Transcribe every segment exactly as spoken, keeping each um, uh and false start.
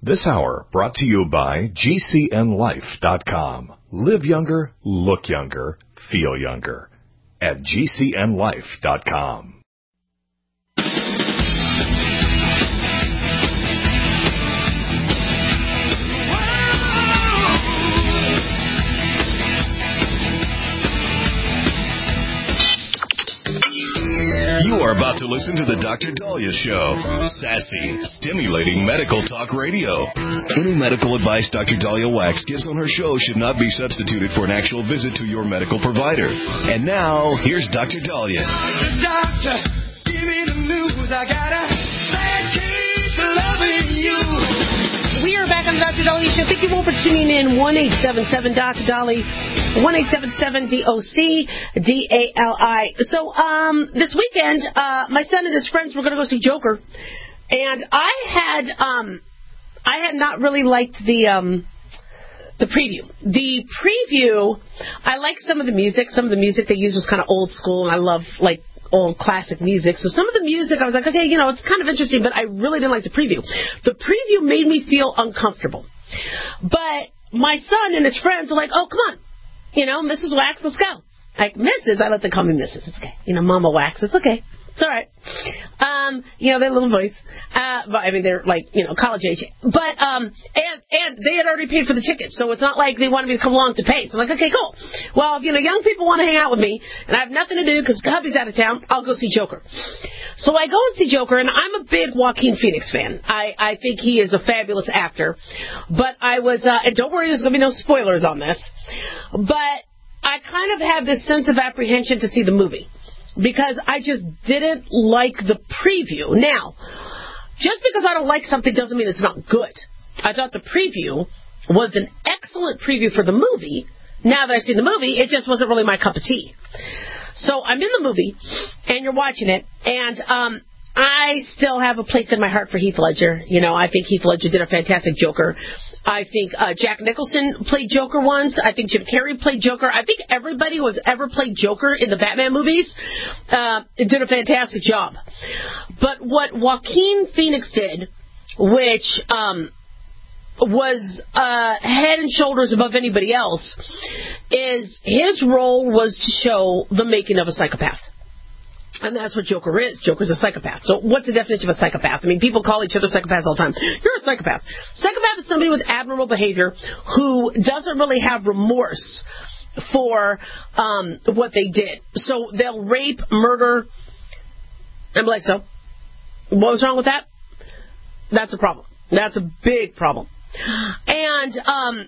This hour brought to you by G C N life dot com. Live younger, look younger, feel younger at G C N life dot com. You are about to listen to the Doctor Dahlia Show. Sassy, stimulating medical talk radio. Any medical advice Doctor Dahlia Wax gives on her show should not be substituted for an actual visit to your medical provider. And now, here's Doctor Dahlia. Doctor, give me the news. I got a bad case of loving you. We are back on the Doctor Dahlia Show. Thank you all for tuning in. one eight seven seven Doctor Dahlia. one eight seven seven D O C D A L I. So, um, this weekend, uh, my son and his friends were going to go see Joker. And I had, um, I had not really liked the, um, the preview. The preview, I liked some of the music. Some of the music they used was kind of old school, and I love, like, old classic music. So some of the music, I was like, okay, you know, it's kind of interesting, but I really didn't like the preview. The preview made me feel uncomfortable. But my son and his friends are like, oh, come on. You know, Missus Wax, let's go. Like, Missus, I let them call me Missus It's okay. You know, Mama Wax, it's okay. It's all right. Um, you know, their little voice. Uh, but, I mean, they're, like, you know, college age. But, um, and, and they had already paid for the tickets, so it's not like they wanted me to come along to pay. So I'm like, okay, cool. Well, if, you know, young people want to hang out with me, and I have nothing to do because hubby's out of town, I'll go see Joker. So I go and see Joker, and I'm a big Joaquin Phoenix fan. I, I think he is a fabulous actor. But I was, uh, and don't worry, there's going to be no spoilers on this. But I kind of have this sense of apprehension to see the movie, because I just didn't like the preview. Now, just because I don't like something doesn't mean it's not good. I thought the preview was an excellent preview for the movie. Now that I've seen the movie, it just wasn't really my cup of tea. So I'm in the movie, and you're watching it, and um, I still have a place in my heart for Heath Ledger. You know, I think Heath Ledger did a fantastic Joker. I think uh, Jack Nicholson played Joker once. I think Jim Carrey played Joker. I think everybody who has ever played Joker in the Batman movies uh, did a fantastic job. But what Joaquin Phoenix did, which um, was uh, head and shoulders above anybody else, is his role was to show the making of a psychopath. And that's what Joker is. Joker's a psychopath. So what's the definition of a psychopath? I mean, people call each other psychopaths all the time. You're a psychopath. Psychopath is somebody with abnormal behavior who doesn't really have remorse for um, what they did. So they'll rape, murder. I'm like, so what was wrong with that? That's a problem. That's a big problem. And um,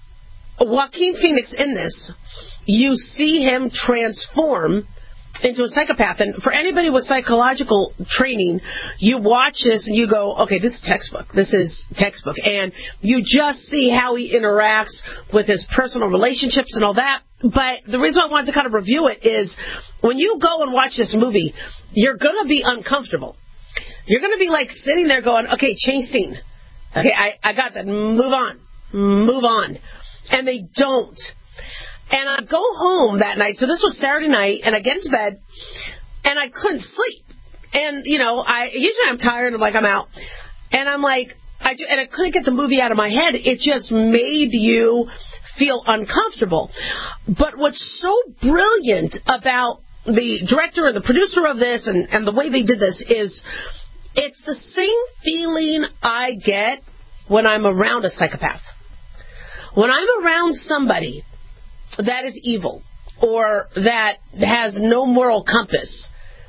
Joaquin Phoenix in this, you see him transform into a psychopath. And for anybody with psychological training, you watch this and you go, okay, this is textbook. This is textbook. And you just see how he interacts with his personal relationships and all that. But the reason I wanted to kind of review it is when you go and watch this movie, you're going to be uncomfortable. You're going to be like sitting there going, okay, change scene. Okay, I, I got that. Move on. Move on. And they don't. And I go home that night, so this was Saturday night, and I get into bed, and I couldn't sleep. And, you know, I usually I'm tired, I'm like, I'm out. And I'm like, I, and I couldn't get the movie out of my head. It just made you feel uncomfortable. But what's so brilliant about the director and the producer of this and, and the way they did this is it's the same feeling I get when I'm around a psychopath. When I'm around somebody that is evil or that has no moral compass,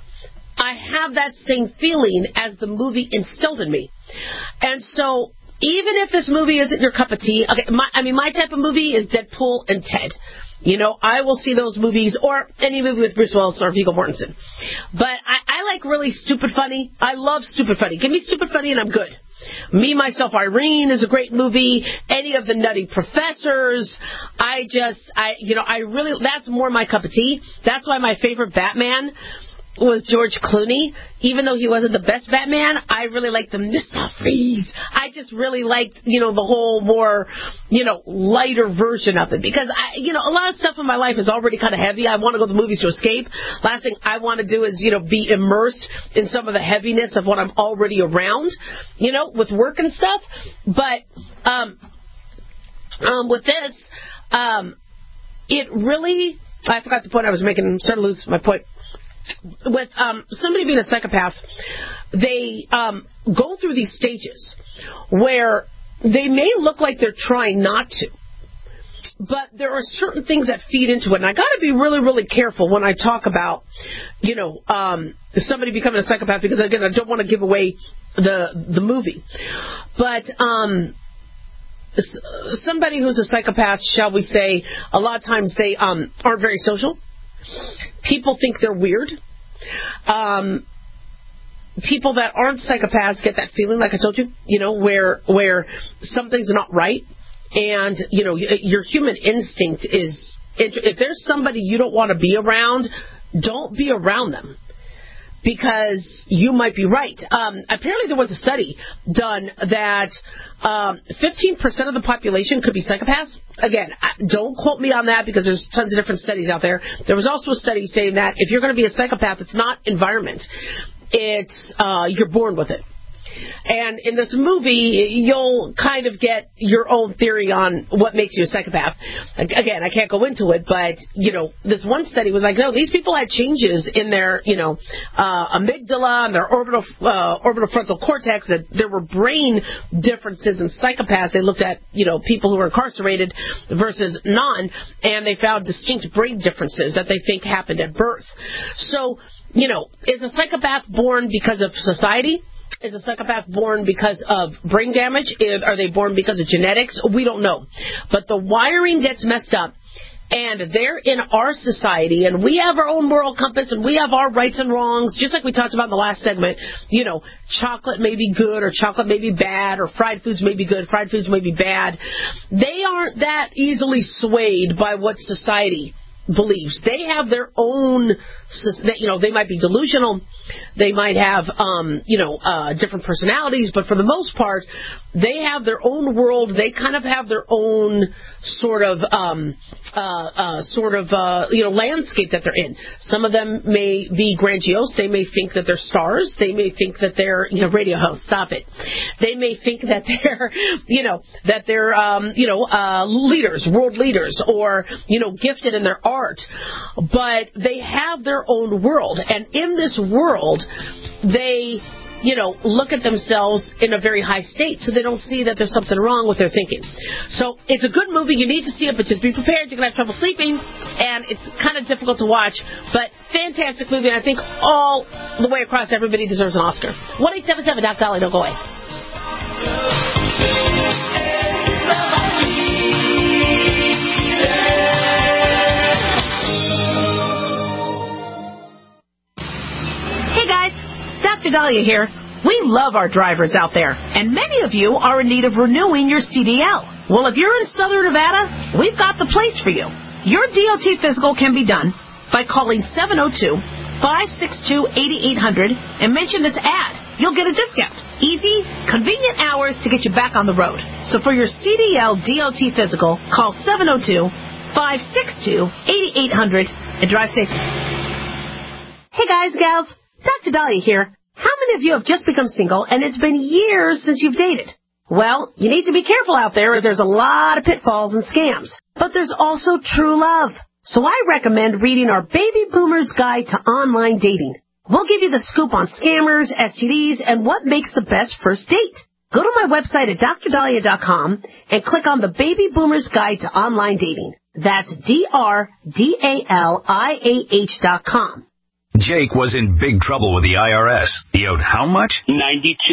I have that same feeling as the movie instilled in me. And so even if this movie isn't your cup of tea, okay, my, I mean, my type of movie is Deadpool and Ted. You know, I will see those movies, or any movie with Bruce Willis or Viggo Mortensen. But I, I like really stupid funny. I love stupid funny. Give me stupid funny and I'm good. Me, Myself, Irene is a great movie. Any of the Nutty Professors. I just, I, you know, I really, that's more my cup of tea. That's why my favorite Batman was George Clooney. Even though he wasn't the best Batman, I really liked the Mister Freeze. I just really liked, you know, the whole more, you know, lighter version of it. Because, I, you know, a lot of stuff in my life is already kind of heavy. I want to go to the movies to escape. Last thing I want to do is, you know, be immersed in some of the heaviness of what I'm already around, you know, with work and stuff. But um, um, with this, um, it really, I forgot the point I was making. I'm starting to lose my point. With um, somebody being a psychopath, they um, go through these stages where they may look like they're trying not to, but there are certain things that feed into it. And I got to be really, really careful when I talk about, you know, um, somebody becoming a psychopath, because, again, I don't want to give away the the movie. But um, somebody who's a psychopath, shall we say, a lot of times they um, aren't very social. People think they're weird. Um, people that aren't psychopaths get that feeling, like I told you, you know, where where something's not right. And, you know, your human instinct is, if there's somebody you don't want to be around, don't be around them. Because you might be right. Um, apparently there was a study done that um, fifteen percent of the population could be psychopaths. Again, don't quote me on that, because there's tons of different studies out there. There was also a study saying that if you're going to be a psychopath, it's not environment. It's uh, you're born with it. And in this movie, you'll kind of get your own theory on what makes you a psychopath. Again, I can't go into it, but, you know, this one study was like, no, these people had changes in their, you know, uh, amygdala and their orbital uh, orbital frontal cortex, that there were brain differences in psychopaths. They looked at, you know, people who were incarcerated versus non, and they found distinct brain differences that they think happened at birth. So, you know, is a psychopath born because of society? Is a psychopath born because of brain damage? Are they born because of genetics? We don't know. But the wiring gets messed up, and they're in our society, and we have our own moral compass, and we have our rights and wrongs, just like we talked about in the last segment. You know, chocolate may be good, or chocolate may be bad, or fried foods may be good, fried foods may be bad. They aren't that easily swayed by what society believes. They have their own, you know, they might be delusional, they might have, um, you know, uh, different personalities, but for the most part, they have their own world. They kind of have their own sort of, um, uh, uh, sort of, uh, you know, landscape that they're in. Some of them may be grandiose. They may think that they're stars. They may think that they're, you know, radio hosts. Stop it. They may think that they're, you know, that they're, um, you know, uh, leaders, world leaders, or, you know, gifted in their art. But they have their own world, and in this world, they, you know, look at themselves in a very high state, so they don't see that there's something wrong with their thinking. So it's a good movie. You need to see it, but just be prepared. You're going to have trouble sleeping, and it's kind of difficult to watch, but fantastic movie, and I think all the way across, everybody deserves an Oscar. one eight seven seven Doc Dolly, don't go away. Hey guys, Doctor Dahlia here. We love our drivers out there, and many of you are in need of renewing your C D L. Well, if you're in Southern Nevada, we've got the place for you. Your D O T physical can be done by calling seven oh two, five six two, eight eight hundred and mention this ad. You'll get a discount. Easy, convenient hours to get you back on the road. So for your C D L D O T physical, call seven oh two, five six two, eight eight hundred and drive safe. Hey guys, gals, Doctor Dahlia here. How many of you have just become single and it's been years since you've dated? Well, you need to be careful out there, as there's a lot of pitfalls and scams. But there's also true love. So I recommend reading our Baby Boomer's Guide to Online Dating. We'll give you the scoop on scammers, S T Ds, and what makes the best first date. Go to my website at dr dahlia dot com and click on the Baby Boomer's Guide to Online Dating. That's D R D A L I A H dot com. Jake was in big trouble with the I R S. He owed how much? ninety-two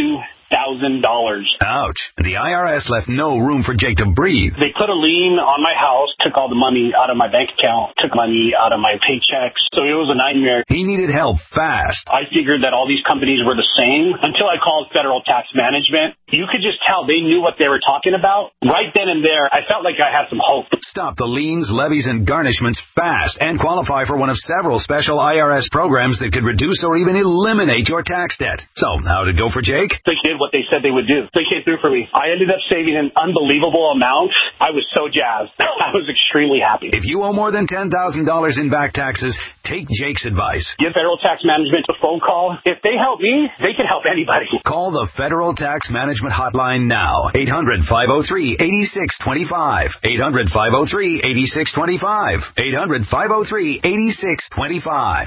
thousand dollars. Ouch. The I R S left no room for Jake to breathe. They put a lien on my house, took all the money out of my bank account, took money out of my paychecks. So it was a nightmare. He needed help fast. I figured that all these companies were the same until I called Federal Tax Management. You could just tell they knew what they were talking about. Right then and there, I felt like I had some hope. Stop the liens, levies, and garnishments fast and qualify for one of several special I R S programs that could reduce or even eliminate your tax debt. So, how did it go for Jake? They did what they said they would do. They came through for me. I ended up saving an unbelievable amount. I was so jazzed. I was extremely happy. If you owe more than ten thousand dollars in back taxes, take Jake's advice. Give Federal Tax Management a phone call. If they help me, they can help anybody. Call the Federal Tax Management Hotline now. eight hundred, five oh three, eight six two five. eight hundred, five oh three, eight six two five. eight hundred, five oh three, eight six two five.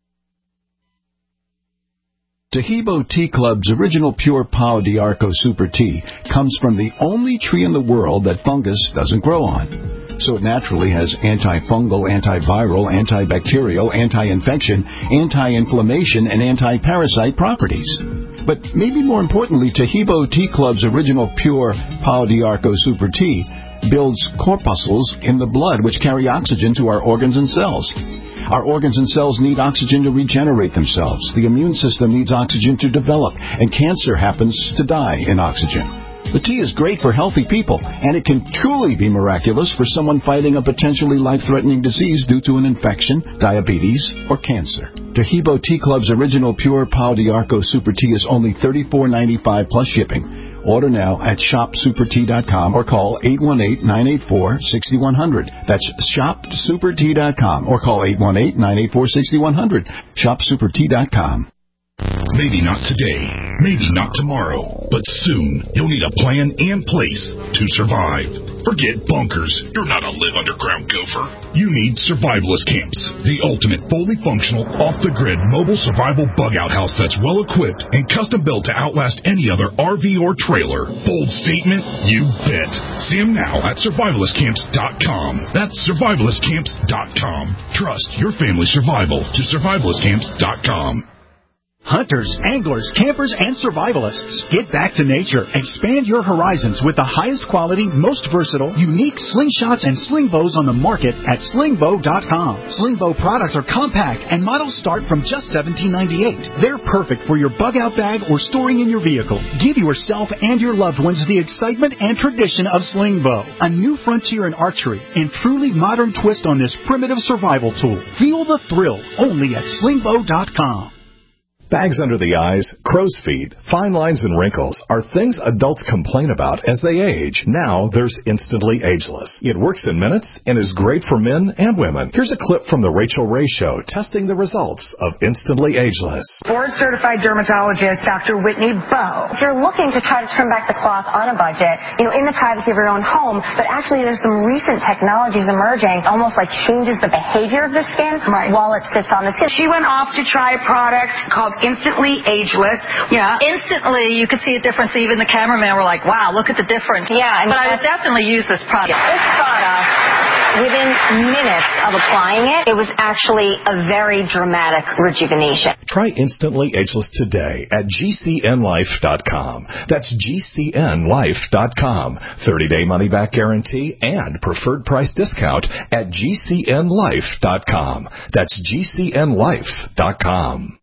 Tahibo Tea Club's original pure Pau d'Arco Super Tea comes from the only tree in the world that fungus doesn't grow on. So it naturally has antifungal, antiviral, antibacterial, anti-infection, anti-inflammation, and anti-parasite properties. But maybe more importantly, Tahibo Tea Club's original pure Pau d'Arco Super Tea builds corpuscles in the blood which carry oxygen to our organs and cells. Our organs and cells need oxygen to regenerate themselves. The immune system needs oxygen to develop, and cancer happens to die in oxygen. The tea is great for healthy people, and it can truly be miraculous for someone fighting a potentially life-threatening disease due to an infection, diabetes, or cancer. Tahibo Tea Club's original pure Pau d'Arco Super Tea is only thirty-four ninety-five plus shipping. Order now at shop super tea dot com or call eight one eight, nine eight four, six one zero zero. That's shop super tea dot com or call eight one eight, nine eight four, six one zero zero. shop super tea dot com. Maybe not today, maybe not tomorrow, but soon you'll need a plan and place to survive. Forget bunkers. You're not a live underground gopher. You need Survivalist Camps, the ultimate fully functional, off-the-grid mobile survival bug-out house that's well-equipped and custom-built to outlast any other R V or trailer. Bold statement? You bet. See them now at survivalist camps dot com. That's survivalist camps dot com. Trust your family's survival to survivalist camps dot com. Hunters, anglers, campers, and survivalists. Get back to nature. Expand your horizons with the highest quality, most versatile, unique slingshots and sling bows on the market at sling bow dot com. Sling bow products are compact and models start from just seventeen ninety-eight. They're perfect for your bug-out bag or storing in your vehicle. Give yourself and your loved ones the excitement and tradition of sling bow. A new frontier in archery and truly modern twist on this primitive survival tool. Feel the thrill only at sling bow dot com. Bags under the eyes, crow's feet, fine lines, and wrinkles are things adults complain about as they age. Now there's Instantly Ageless. It works in minutes and is great for men and women. Here's a clip from the Rachel Ray Show testing the results of Instantly Ageless. Board-certified dermatologist Doctor Whitney Bowe. If you're looking to try to trim back the cloth on a budget, you know, in the privacy of your own home, but actually there's some recent technologies emerging, almost like changes the behavior of the skin right. while it sits on the skin. She went off to try a product called Instantly Ageless. Yeah. Instantly, you could see a difference. Even the cameraman were like, wow, look at the difference. Yeah. But I would definitely use this product. This product, within minutes of applying it, it was actually a very dramatic rejuvenation. Try Instantly Ageless today at G C N life dot com. That's G C N life dot com. thirty-day money-back guarantee and preferred price discount at G C N life dot com. That's G C N life dot com.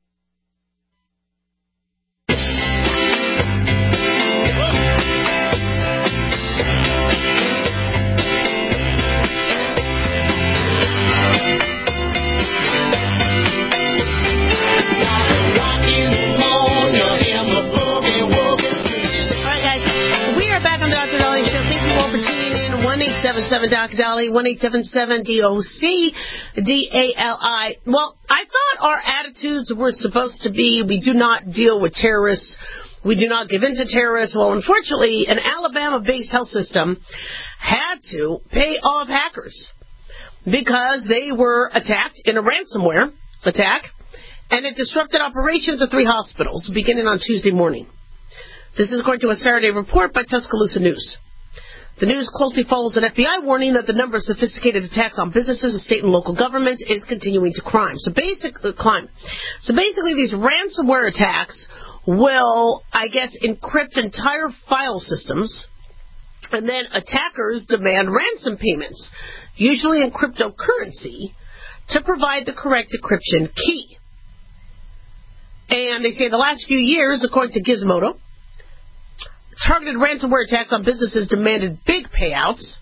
one eight seven seven D O C D A L I, one eight seven seven D O C D A L I. Well, I thought our attitudes were supposed to be we do not deal with terrorists, we do not give in to terrorists. Well, unfortunately, an Alabama-based health system had to pay off hackers because they were attacked in a ransomware attack, and it disrupted operations at three hospitals beginning on Tuesday morning. This is according to a Saturday report by Tuscaloosa News. The news closely follows an F B I warning that the number of sophisticated attacks on businesses and state and local governments is continuing to climb. So basically, climb. So basically, these ransomware attacks will, I guess, encrypt entire file systems, and then attackers demand ransom payments, usually in cryptocurrency, to provide the correct encryption key. And they say the last few years, according to Gizmodo, targeted ransomware attacks on businesses demanded big payouts,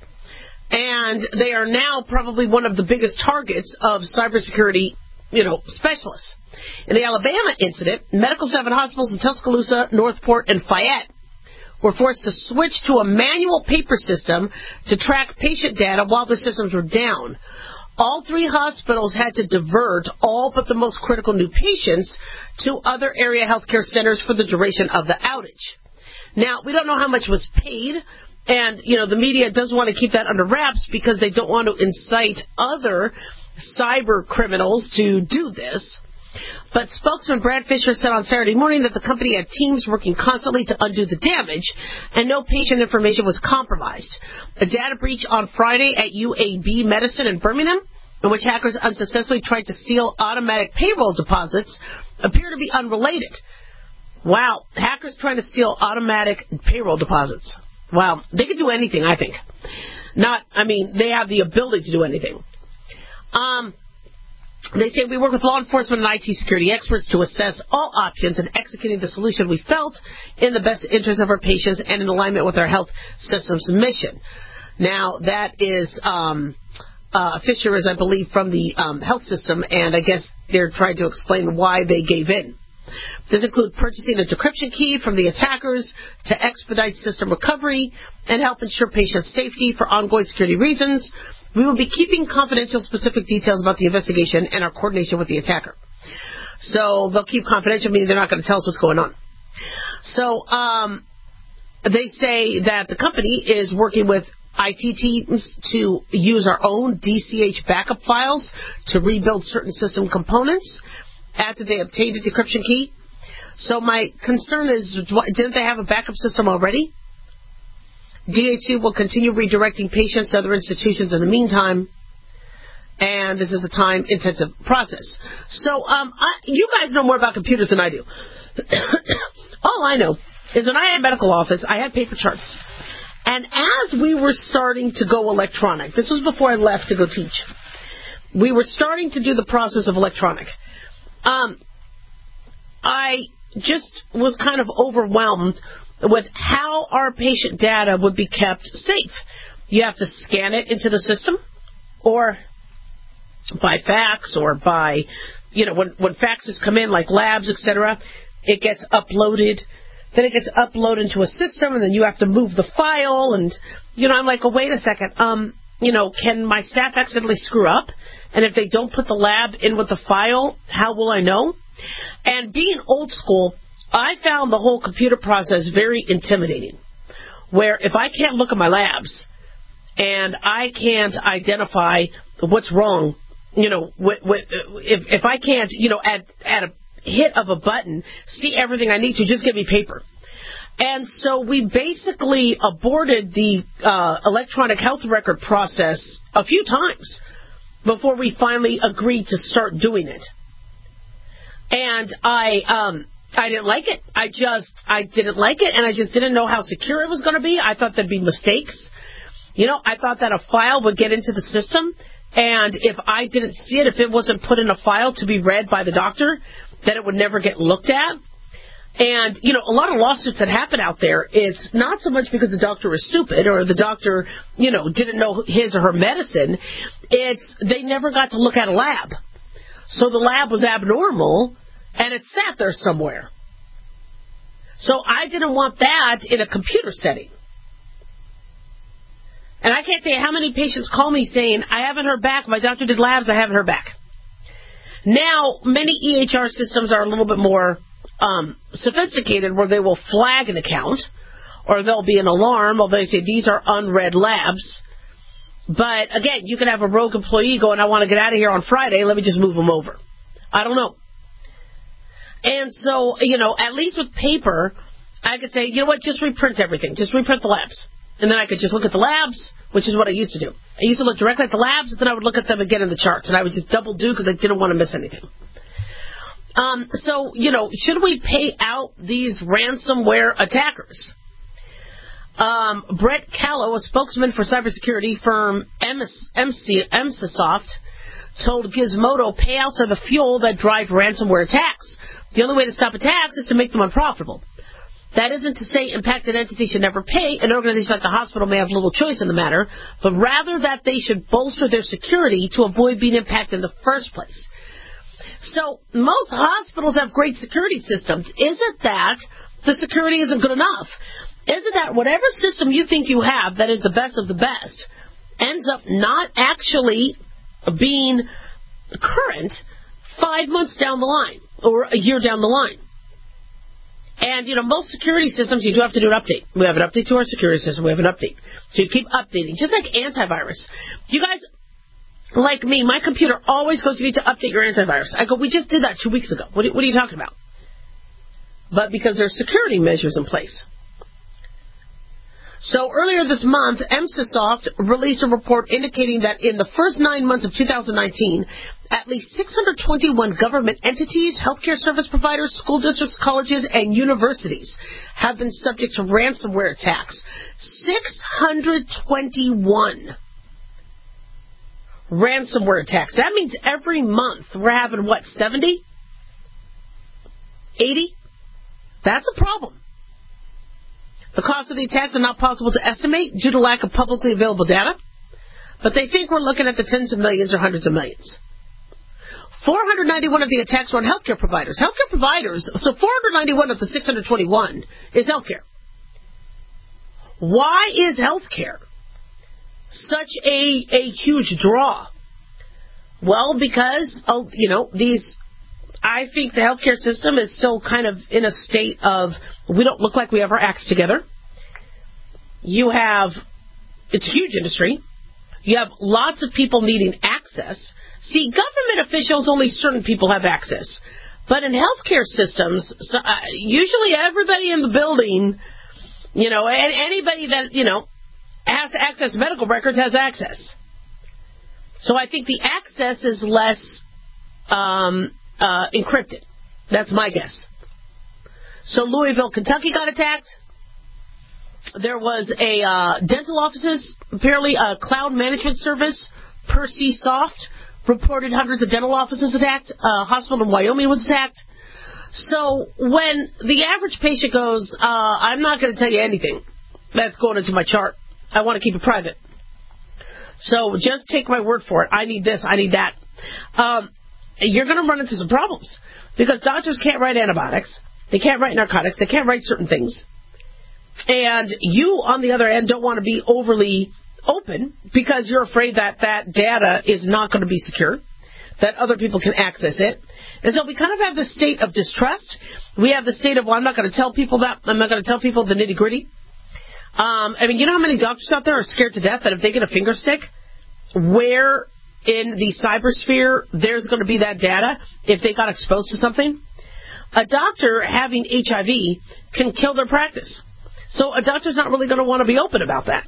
and they are now probably one of the biggest targets of cybersecurity, you know, specialists. In the Alabama incident, medical staff at hospitals in Tuscaloosa, Northport, and Fayette were forced to switch to a manual paper system to track patient data while the systems were down. All three hospitals had to divert all but the most critical new patients to other area healthcare centers for the duration of the outage. Now, we don't know how much was paid, and, you know, the media does want to keep that under wraps because they don't want to incite other cyber criminals to do this. But spokesman Brad Fisher said on Saturday morning that the company had teams working constantly to undo the damage, and no patient information was compromised. A data breach on Friday at U A B Medicine in Birmingham, in which hackers unsuccessfully tried to steal automatic payroll deposits, appear to be unrelated. Wow, hackers trying to steal automatic payroll deposits. Wow, they could do anything, I think. Not, I mean, they have the ability to do anything. Um... They say we work with law enforcement and I T security experts to assess all options and executing the solution we felt in the best interest of our patients and in alignment with our health system's mission. Now, that is, um, uh, Fisher is, I believe, from the um, health system, and I guess they're trying to explain why they gave in. This includes purchasing a decryption key from the attackers to expedite system recovery and help ensure patient safety for ongoing security reasons. We will be keeping confidential specific details about the investigation and our coordination with the attacker. So they'll keep confidential, meaning they're not going to tell us what's going on. So um, they say that the company is working with I T teams to use our own D C H backup files to rebuild certain system components after they obtained a decryption key. So my concern is, didn't they have a backup system already? D H C will continue redirecting patients to other institutions in the meantime, and this is a time-intensive process. So um, I, you guys know more about computers than I do. All I know is when I had a medical office, I had paper charts. And as we were starting to go electronic, this was before I left to go teach, we were starting to do the process of electronic. Um, I just was kind of overwhelmed with how our patient data would be kept safe. You have to scan it into the system, or by fax, or by, you know, when, when faxes come in, like labs, et cetera, it gets uploaded. Then it gets uploaded into a system, and then you have to move the file. And, you know, I'm like, oh, wait a second. Um, you know, can my staff accidentally screw up? And if they don't put the lab in with the file, how will I know? And being old school, I found the whole computer process very intimidating, where if I can't look at my labs and I can't identify what's wrong, you know, if if I can't, you know, at, at a hit of a button, see everything I need to, just give me paper. And so we basically aborted the uh, electronic health record process a few times before we finally agreed to start doing it. And I... um I didn't like it. I just, I didn't like it, and I just didn't know how secure it was going to be. I thought there'd be mistakes. You know, I thought that a file would get into the system, and if I didn't see it, if it wasn't put in a file to be read by the doctor, that it would never get looked at. And, you know, a lot of lawsuits that happen out there, it's not so much because the doctor is stupid or the doctor, you know, didn't know his or her medicine. It's they never got to look at a lab. So the lab was abnormal, and it sat there somewhere. So I didn't want that in a computer setting. And I can't tell you how many patients call me saying, I haven't heard back. My doctor did labs. I haven't heard back. Now, many E H R systems are a little bit more um, sophisticated, where they will flag an account, or there'll be an alarm, or they say these are unread labs. But, again, you can have a rogue employee going, I want to get out of here on Friday. Let me just move them over. I don't know. And so, you know, at least with paper, I could say, you know what, just reprint everything. Just reprint the labs. and then I could just look at the labs, which is what I used to do. I used to look directly at the labs, and then I would look at them again in the charts, and I would just double do because I didn't want to miss anything. Um, so, you know, should we pay out these ransomware attackers? Um, Brett Callow, a spokesman for cybersecurity firm Emsisoft, told Gizmodo payouts are the fuel that drive ransomware attacks. The only way to stop attacks is to make them unprofitable. That isn't to say impacted entities should never pay. An organization like the hospital may have little choice in the matter, but rather that they should bolster their security to avoid being impacted in the first place. So most hospitals have great security systems. Is it that the security isn't good enough? Is it that whatever system you think you have that is the best of the best ends up not actually being current five months down the line or a year down the line? And, you know, most security systems, you do have to do an update. We have an update to our security system. We have an update. So you keep updating, just like antivirus. You guys, like me, my computer always goes, you need to update your antivirus. I go, we just did that two weeks ago. What are, what are you talking about? But because there's security measures in place. So earlier this month, Emsisoft released a report indicating that in the first nine months of two thousand nineteen, at least six hundred twenty-one government entities, healthcare service providers, school districts, colleges, and universities have been subject to ransomware attacks. six hundred twenty-one ransomware attacks. That means every month we're having, what, seventy? eighty? That's a problem. The cost of the attacks are not possible to estimate due to lack of publicly available data, but they think we're looking at the tens of millions or hundreds of millions. four hundred ninety-one of the attacks were on healthcare providers. Healthcare providers, so four hundred ninety-one of the six hundred twenty-one is healthcare. Why is healthcare such a, a huge draw? Well, because, oh, you know, these... I think the healthcare system is still kind of in a state of, we don't look like we have our acts together. You have, it's a huge industry. You have lots of people needing access. See, government officials, only certain people have access. But in healthcare systems, so, uh, usually everybody in the building, you know, and anybody that, you know, has access to medical records has access. So I think the access is less, um, Uh, encrypted. That's my guess. So Louisville, Kentucky got attacked. There was a uh, dental offices, apparently a cloud management service, Percysoft, reported hundreds of dental offices attacked. A hospital in Wyoming was attacked. So when the average patient goes, uh, I'm not going to tell you anything that's going into my chart. I want to keep it private. So just take my word for it. I need this. I need that. Um, you're going to run into some problems because doctors can't write antibiotics. They can't write narcotics. They can't write certain things. And you, on the other end, don't want to be overly open because you're afraid that that data is not going to be secure, that other people can access it. And so we kind of have this state of distrust. We have the state of, well, I'm not going to tell people that. I'm not going to tell people the nitty-gritty. Um, I mean, you know how many doctors out there are scared to death that if they get a finger stick, where in the cybersphere there's going to be that data if they got exposed to something? A doctor having H I V can kill their practice. So a doctor's not really going to want to be open about that.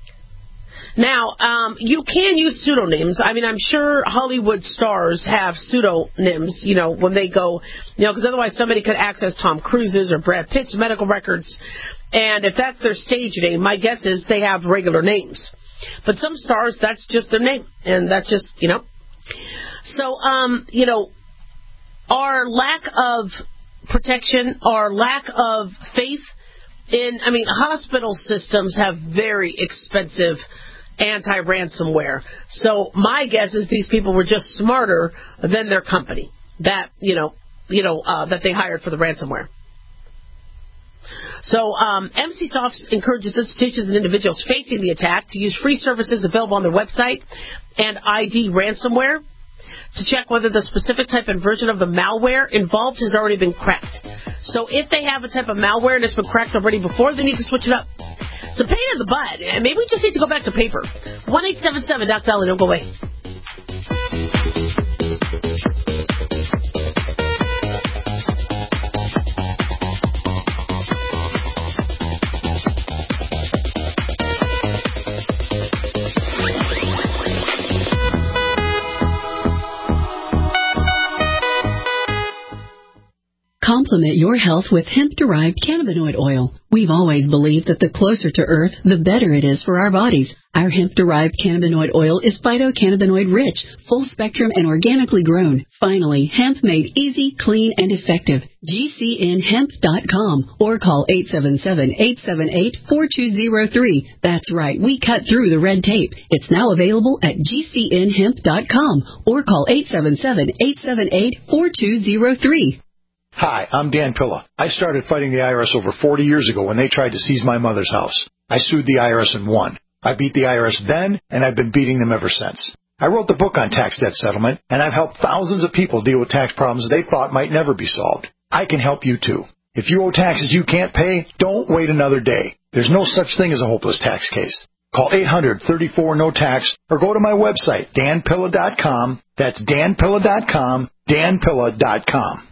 Now, um, you can use pseudonyms. I mean, I'm sure Hollywood stars have pseudonyms, you know, when they go, you know, because otherwise somebody could access Tom Cruise's or Brad Pitt's medical records. And if that's their stage name, my guess is they have regular names. But some stars, that's just their name. And that's just, you know. So, um, you know, our lack of protection, our lack of faith in, I mean, hospital systems have very expensive anti-ransomware. So my guess is these people were just smarter than their company that, you know, you know, uh, that they hired for the ransomware. So um, Emsisoft encourages institutions and individuals facing the attack to use free services available on their website and I D ransomware to check whether the specific type and version of the malware involved has already been cracked. So if they have a type of malware and it's been cracked already before, they need to switch it up. It's a pain in the butt. Maybe we just need to go back to paper. one eight seven seven, Doc Dolly, don't go away. Complement your health with hemp-derived cannabinoid oil. We've always believed that the closer to Earth, the better it is for our bodies. Our hemp-derived cannabinoid oil is phytocannabinoid rich, full spectrum, and organically grown. Finally, hemp made easy, clean, and effective. G C N hemp dot com or call eight seven seven, eight seven eight, four two zero three. That's right, we cut through the red tape. It's now available at G C N hemp dot com or call eight seven seven, eight seven eight, four two zero three. Hi, I'm Dan Pilla. I started fighting the I R S over forty years ago when they tried to seize my mother's house. I sued the I R S and won. I beat the I R S then, and I've been beating them ever since. I wrote the book on tax debt settlement, and I've helped thousands of people deal with tax problems they thought might never be solved. I can help you, too. If you owe taxes you can't pay, don't wait another day. There's no such thing as a hopeless tax case. Call eight hundred, thirty-four, no tax or go to my website, dan pilla dot com. That's dan pilla dot com, dan pilla dot com.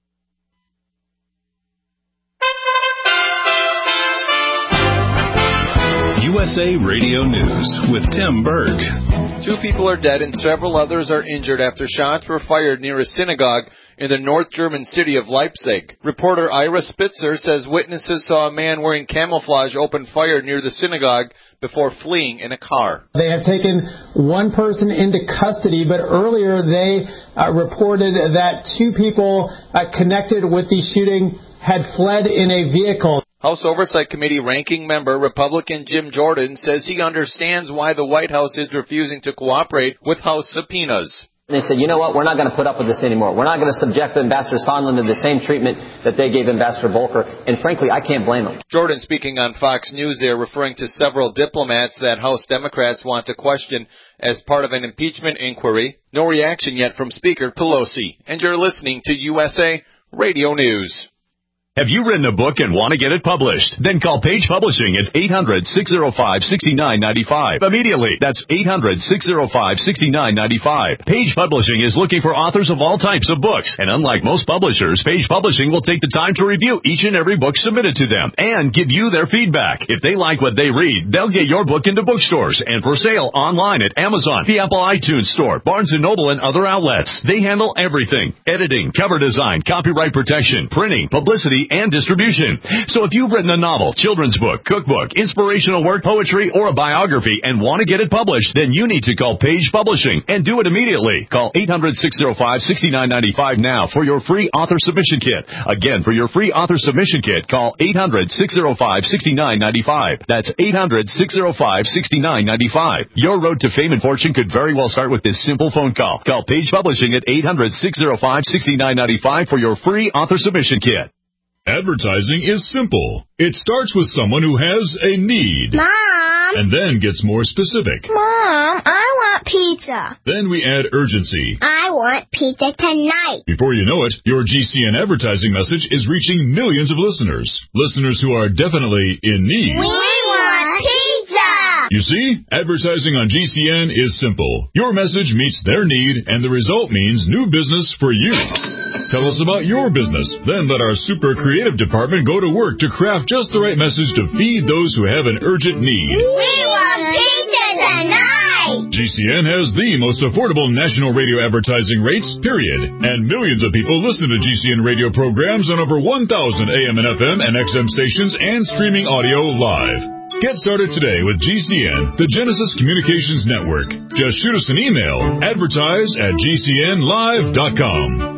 U S A Radio News with Tim Berg. Two people are dead and several others are injured after shots were fired near a synagogue in the North German city of Leipzig. Reporter Ira Spitzer says witnesses saw a man wearing camouflage open fire near the synagogue before fleeing in a car. They have taken one person into custody, but earlier they uh, reported that two people uh, connected with the shooting had fled in a vehicle. House Oversight Committee ranking member Republican Jim Jordan says he understands why the White House is refusing to cooperate with House subpoenas. They said, you know what, we're not going to put up with this anymore. We're not going to subject Ambassador Sondland to the same treatment that they gave Ambassador Volker. And frankly, I can't blame them. Jordan speaking on Fox News there, referring to several diplomats that House Democrats want to question as part of an impeachment inquiry. No reaction yet from Speaker Pelosi. And you're listening to U S A Radio News. Have you written a book and want to get it published? Then call Page Publishing at eight hundred, six oh five, six nine nine five. Immediately. That's eight hundred, six oh five, six nine nine five. Page Publishing is looking for authors of all types of books. And unlike most publishers, Page Publishing will take the time to review each and every book submitted to them and give you their feedback. If they like what they read, they'll get your book into bookstores and for sale online at Amazon, the Apple iTunes Store, Barnes and Noble, and other outlets. They handle everything. Editing, cover design, copyright protection, printing, publicity, and distribution. So if you've written a novel, children's book, cookbook, inspirational work, poetry, or a biography and want to get it published, then you need to call Page Publishing and do it immediately. Call eight hundred, six oh five, six nine nine five now for your free author submission kit. Again, for your free author submission kit, call eight hundred, six oh five, six nine nine five. That's eight hundred, six oh five, six nine nine five. Your road to fame and fortune could very well start with this simple phone call. Call Page Publishing at eight hundred, six oh five, six nine nine five for your free author submission kit. Advertising is simple. It starts with someone who has a need. Mom! And then gets more specific. Mom, I want pizza. Then we add urgency. I want pizza tonight. Before you know it, your G C N advertising message is reaching millions of listeners. Listeners who are definitely in need. We want pizza! You see, advertising on G C N is simple. Your message meets their need, and the result means new business for you. Tell us about your business. Then let our super creative department go to work to craft just the right message to feed those who have an urgent need. We want pizza tonight! G C N has the most affordable national radio advertising rates, period. And millions of people listen to G C N radio programs on over one thousand A M and F M and X M stations and streaming audio live. Get started today with G C N, the Genesis Communications Network. Just shoot us an email, advertise at G C N live dot com.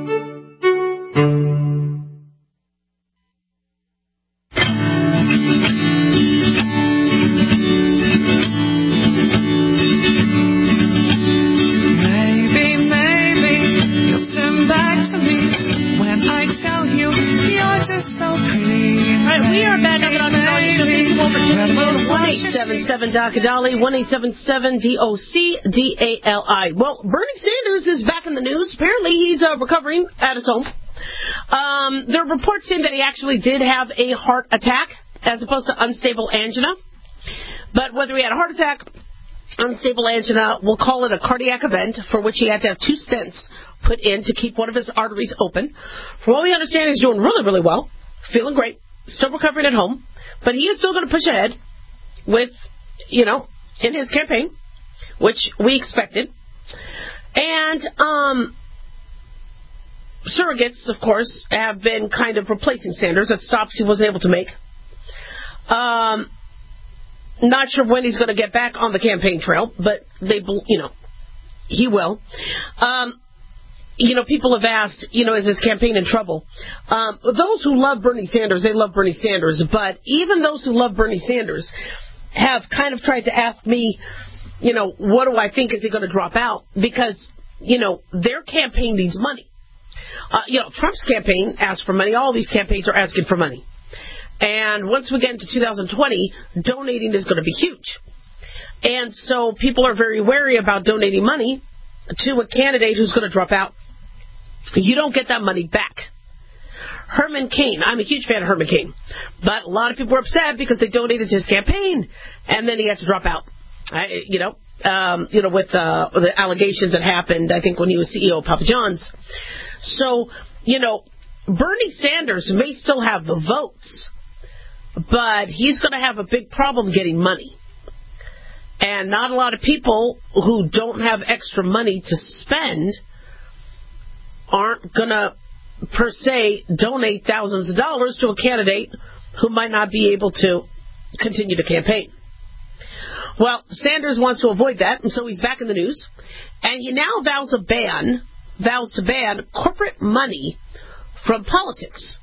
Doc Dolly, one eight seven seven D O C D A L I. Well, Bernie Sanders is back in the news. Apparently, he's uh, recovering at his home. Um, there are reports saying that he actually did have a heart attack as opposed to unstable angina. But whether he had a heart attack, unstable angina, we'll call it a cardiac event for which he had to have two stents put in to keep one of his arteries open. From what we understand, he's doing really, really well, feeling great, still recovering at home. But he is still going to push ahead with, you know, in his campaign, which we expected. And um, surrogates, of course, have been kind of replacing Sanders at stops he wasn't able to make. Um, not sure when he's going to get back on the campaign trail, but they, you know, he will. Um, you know, people have asked, you know, is his campaign in trouble? Um, those who love Bernie Sanders, they love Bernie Sanders. But even those who love Bernie Sanders have kind of tried to ask me, you know, what do I think? Is he going to drop out? Because, you know, their campaign needs money. Uh, you know, Trump's campaign asked for money. All these campaigns are asking for money. And once we get into two thousand twenty, donating is going to be huge. And so people are very wary about donating money to a candidate who's going to drop out. You don't get that money back. Herman Cain, I'm a huge fan of Herman Cain, but a lot of people were upset because they donated to his campaign, and then he had to drop out. I, you know, um, you know, with uh, the allegations that happened, I think when he was C E O of Papa John's. So, you know, Bernie Sanders may still have the votes, but he's going to have a big problem getting money. And not a lot of people who don't have extra money to spend aren't going to, per se, donate thousands of dollars to a candidate who might not be able to continue to campaign. Well, Sanders wants to avoid that, and so he's back in the news. And he now vows a ban, vows to ban corporate money from politics.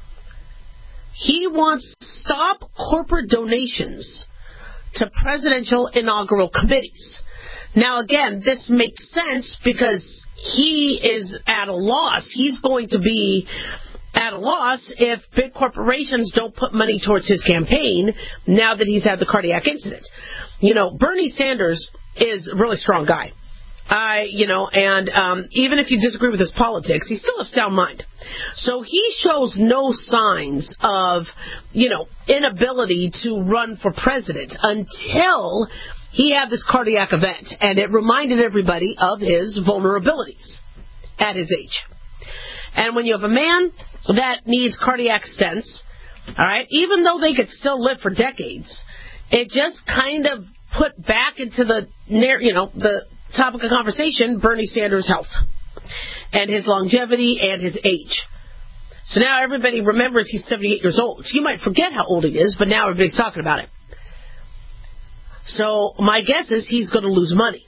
He wants to stop corporate donations to presidential inaugural committees. Now, again, this makes sense because he is at a loss. He's going to be at a loss if big corporations don't put money towards his campaign now that he's had the cardiac incident. You know, Bernie Sanders is a really strong guy. I, you know, and um, even if you disagree with his politics, he's still of sound mind. So he shows no signs of, you know, inability to run for president until he had this cardiac event, and it reminded everybody of his vulnerabilities at his age. And when you have a man that needs cardiac stents, all right, even though they could still live for decades, it just kind of put back into the, you know, the topic of conversation, Bernie Sanders' health and his longevity and his age. So now everybody remembers he's seventy-eight years old. You might forget how old he is, but now everybody's talking about it. So my guess is he's going to lose money.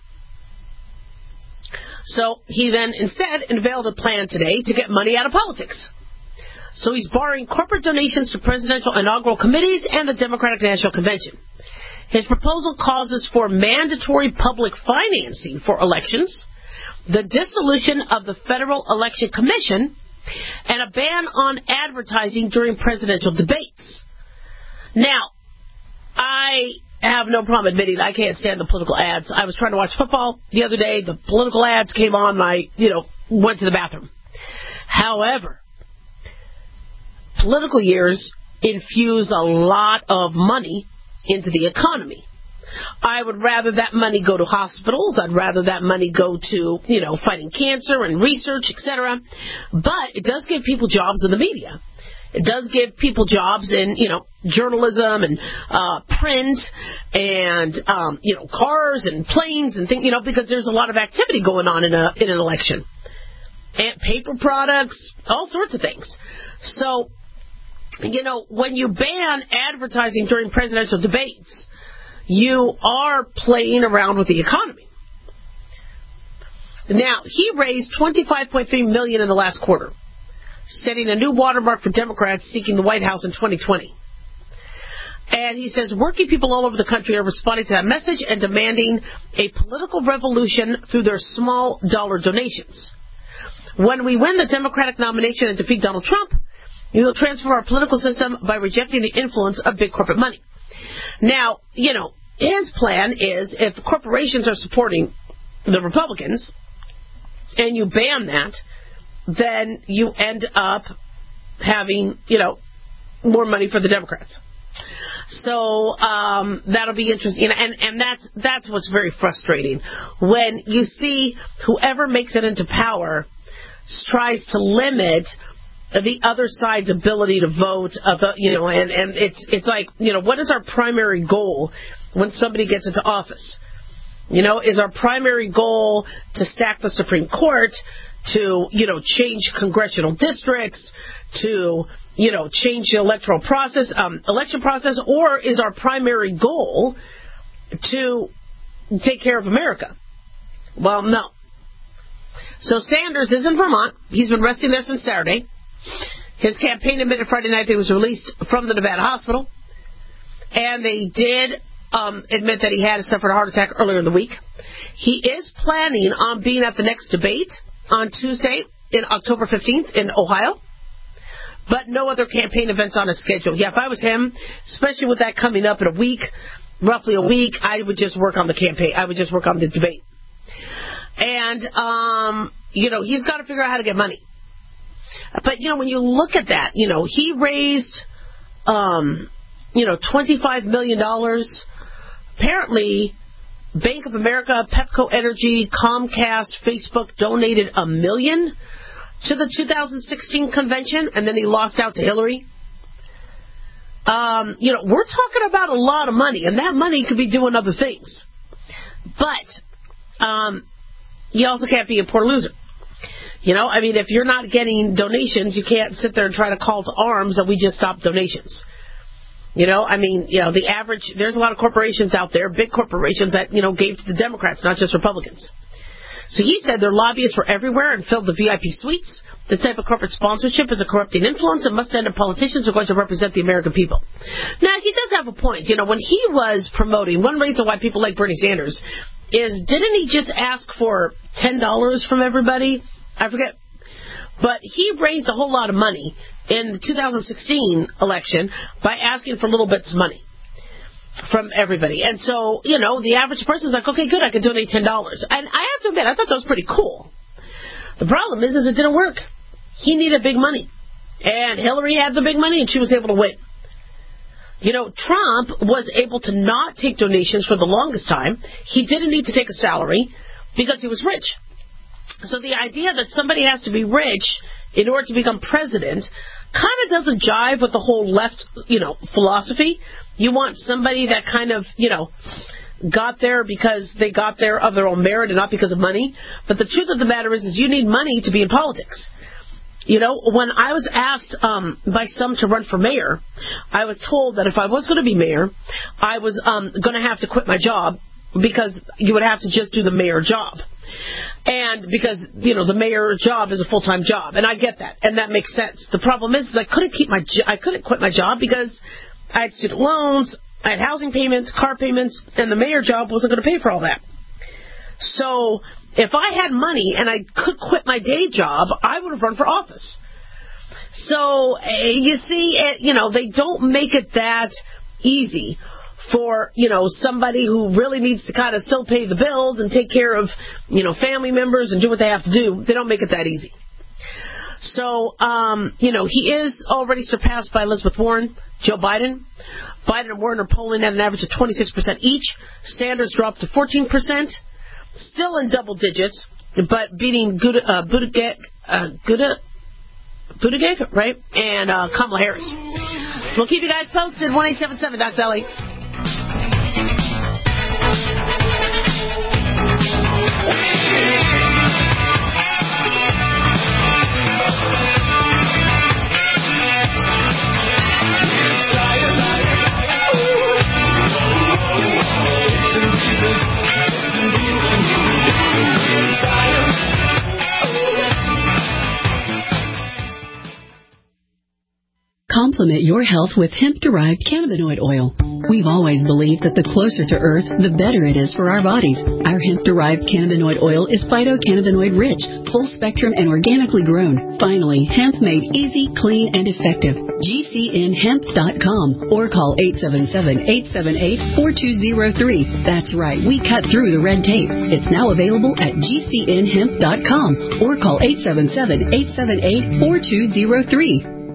So he then instead unveiled a plan today to get money out of politics. So he's barring corporate donations to presidential inaugural committees and the Democratic National Convention. His proposal causes for mandatory public financing for elections, the dissolution of the Federal Election Commission, and a ban on advertising during presidential debates. Now, I have no problem admitting I can't stand the political ads. I was trying to watch football the other day. The political ads came on, and I, you know, went to the bathroom. However, political years infuse a lot of money into the economy. I would rather that money go to hospitals. I'd rather that money go to, you know, fighting cancer and research, et cetera. But it does give people jobs in the media. It does give people jobs in, you know, journalism and uh, print and, um, you know, cars and planes and things, you know, because there's a lot of activity going on in a in an election. And paper products, all sorts of things. So, you know, when you ban advertising during presidential debates, you are playing around with the economy. Now, he raised twenty-five point three million dollars in the last quarter, setting a new watermark for Democrats seeking the White House in twenty twenty. And he says working people all over the country are responding to that message and demanding a political revolution through their small dollar donations. When we win the Democratic nomination and defeat Donald Trump, we will transform our political system by rejecting the influence of big corporate money. Now, you know, his plan is if corporations are supporting the Republicans and you ban that, then you end up having, you know, more money for the Democrats. So um, that'll be interesting, and and that's that's what's very frustrating when you see whoever makes it into power tries to limit the other side's ability to vote, uh, you know, and and it's it's like, you know, what is our primary goal when somebody gets into office? You know, is our primary goal to stack the Supreme Court, to, you know, change congressional districts, to, you know, change the electoral process, um, election process, or is our primary goal to take care of America? Well, no. So Sanders is in Vermont. He's been resting there since Saturday. His campaign admitted Friday night that he was released from the Nevada hospital. And they did um, admit that he had suffered a heart attack earlier in the week. He is planning on being at the next debate on Tuesday in October fifteenth in Ohio. But no other campaign events on his schedule. Yeah, if I was him, especially with that coming up in a week, roughly a week, I would just work on the campaign. I would just work on the debate. And, um, you know, he's got to figure out how to get money. But, you know, when you look at that, you know, he raised, um, you know, twenty-five million dollars. Apparently, Bank of America, Pepco Energy, Comcast, Facebook donated a million to the two thousand sixteen convention, and then he lost out to Hillary. Um, you know, we're talking about a lot of money, and that money could be doing other things. But um, you also can't be a poor loser. You know, I mean, if you're not getting donations, you can't sit there and try to call to arms that we just stopped donations. You know, I mean, you know, the average, there's a lot of corporations out there, big corporations that, you know, gave to the Democrats, not just Republicans. So he said their lobbyists were everywhere and filled the V I P suites. This type of corporate sponsorship is a corrupting influence and must end up politicians who are going to represent the American people. Now, he does have a point. You know, when he was promoting, one reason why people like Bernie Sanders is, didn't he just ask for ten dollars from everybody? I forget. But he raised a whole lot of money in the two thousand sixteen election by asking for little bits of money from everybody. And so, you know, the average person's like, okay, good, I can donate ten dollars. And I have to admit, I thought that was pretty cool. The problem is, is it didn't work. He needed big money. And Hillary had the big money, and she was able to win. You know, Trump was able to not take donations for the longest time. He didn't need to take a salary because he was rich. So the idea that somebody has to be rich in order to become president kind of doesn't jive with the whole left, you know, philosophy. You want somebody that kind of, you know, got there because they got there of their own merit and not because of money. But the truth of the matter is, is you need money to be in politics. You know, when I was asked um, by some to run for mayor, I was told that if I was going to be mayor, I was um, going to have to quit my job because you would have to just do the mayor job. And because, you know, the mayor job is a full-time job. And I get that. And that makes sense. The problem is, is I couldn't keep my jo- I couldn't quit my job because I had student loans, I had housing payments, car payments, and the mayor job wasn't going to pay for all that. So if I had money and I could quit my day job, I would have run for office. So, you see, it, you know, they don't make it that easy for, you know, somebody who really needs to kind of still pay the bills and take care of, you know, family members and do what they have to do. They don't make it that easy. So, um, you know, he is already surpassed by Elizabeth Warren, Joe Biden. Biden and Warren are polling at an average of twenty-six percent each. Sanders dropped to fourteen percent, still in double digits, but beating Good, uh, Buttigieg, uh, Good, Buttigieg, right? And uh, Kamala Harris. We'll keep you guys posted. one eight seven seven, Doc Zelli. Complement your health with hemp-derived cannabinoid oil. We've always believed that the closer to Earth, the better it is for our bodies. Our hemp-derived cannabinoid oil is phytocannabinoid rich, full spectrum and organically grown. Finally, hemp made easy, clean, and effective. G C N hemp dot com or call eight seven seven, eight seven eight, four two zero three. That's right, we cut through the red tape. It's now available at G C N hemp dot com or call eight seven seven, eight seven eight, four two zero three.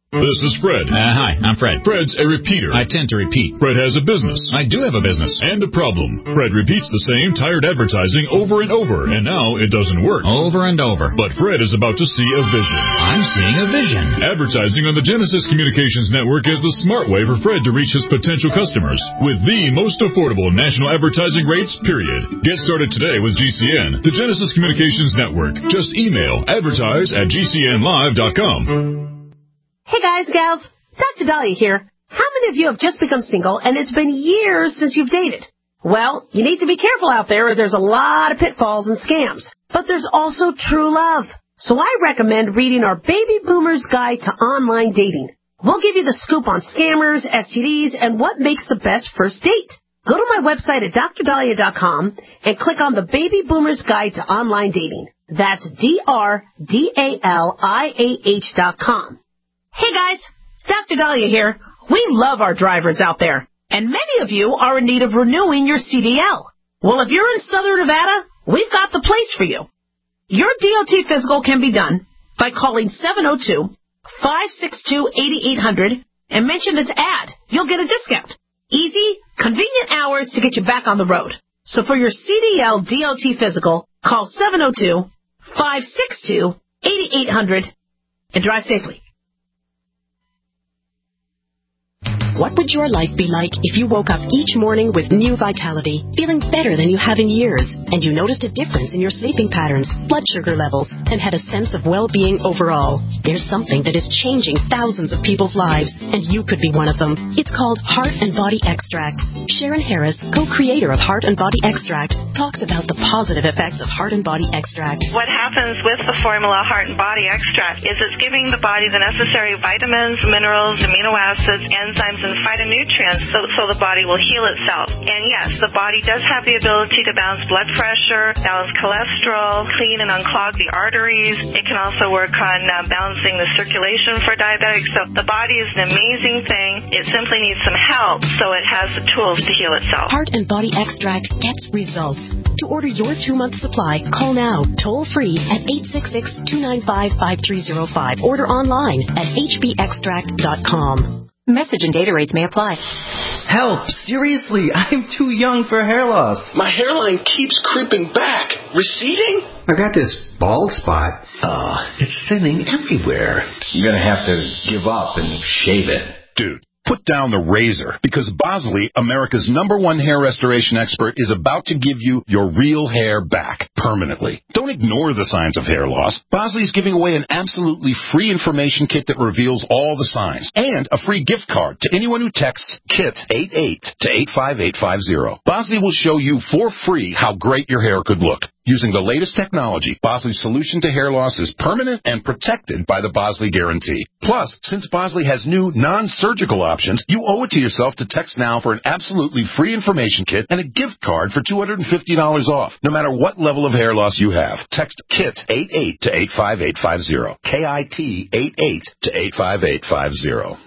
This is Fred. Uh, hi, I'm Fred. Fred's a repeater. I tend to repeat. Fred has a business. I do have a business. And a problem. Fred repeats the same tired advertising over and over, and now it doesn't work. Over and over. But Fred is about to see a vision. I'm seeing a vision. Advertising on the Genesis Communications Network is the smart way for Fred to reach his potential customers with the most affordable national advertising rates, period. Get started today with G C N, the Genesis Communications Network. Just email advertise at g c n live dot com. Hey guys, gals, Doctor Dahlia here. How many of you have just become single and it's been years since you've dated? Well, you need to be careful out there as there's a lot of pitfalls and scams. But there's also true love. So I recommend reading our Baby Boomer's Guide to Online Dating. We'll give you the scoop on scammers, S T Ds, and what makes the best first date. Go to my website at dr dahlia dot com and click on the Baby Boomer's Guide to Online Dating. That's D R D A L I A H dot com. Hey guys, Doctor Dahlia here. We love our drivers out there, and many of you are in need of renewing your C D L. Well, if you're in Southern Nevada, we've got the place for you. Your D O T physical can be done by calling seven oh two, five six two, eight eight hundred and mention this ad. You'll get a discount. Easy, convenient hours to get you back on the road. So for your C D L D O T physical, call seven oh two, five six two, eight eight hundred and drive safely. What would your life be like if you woke up each morning with new vitality, feeling better than you have in years, and you noticed a difference in your sleeping patterns, blood sugar levels, and had a sense of well-being overall? There's something that is changing thousands of people's lives, and you could be one of them. It's called Heart and Body Extract. Sharon Harris, co-creator of Heart and Body Extract, talks about the positive effects of Heart and Body Extract. What happens with the formula Heart and Body Extract is it's giving the body the necessary vitamins, minerals, amino acids, enzymes, and phytonutrients so, so the body will heal itself. And yes, the body does have the ability to balance blood pressure, balance cholesterol, clean and unclog the arteries. It can also work on uh, balancing the circulation for diabetics. So the body is an amazing thing. It simply needs some help so it has the tools to heal itself. Heart and Body Extract gets results. To order your two-month supply, call now, toll-free at eight six six, two nine five, five three zero five. Order online at h b extract dot com. Message and data rates may apply. Help! Seriously, I'm too young for hair loss. My hairline keeps creeping back. Receding? I got this bald spot. Uh, it's thinning everywhere. I'm gonna have to give up and shave it. Dude, put down the razor, because Bosley, America's number one hair restoration expert, is about to give you your real hair back permanently. Don't ignore the signs of hair loss. Bosley is giving away an absolutely free information kit that reveals all the signs, and a free gift card to anyone who texts KIT eighty-eight to eight five eight five zero. Bosley will show you for free how great your hair could look. Using the latest technology, Bosley's solution to hair loss is permanent and protected by the Bosley Guarantee. Plus, since Bosley has new non-surgical options, you owe it to yourself to text now for an absolutely free information kit and a gift card for two hundred fifty dollars off, no matter what level of hair loss you have. Text KIT eighty-eight to eight five eight five zero. K I T eighty-eight to eight five eight five zero.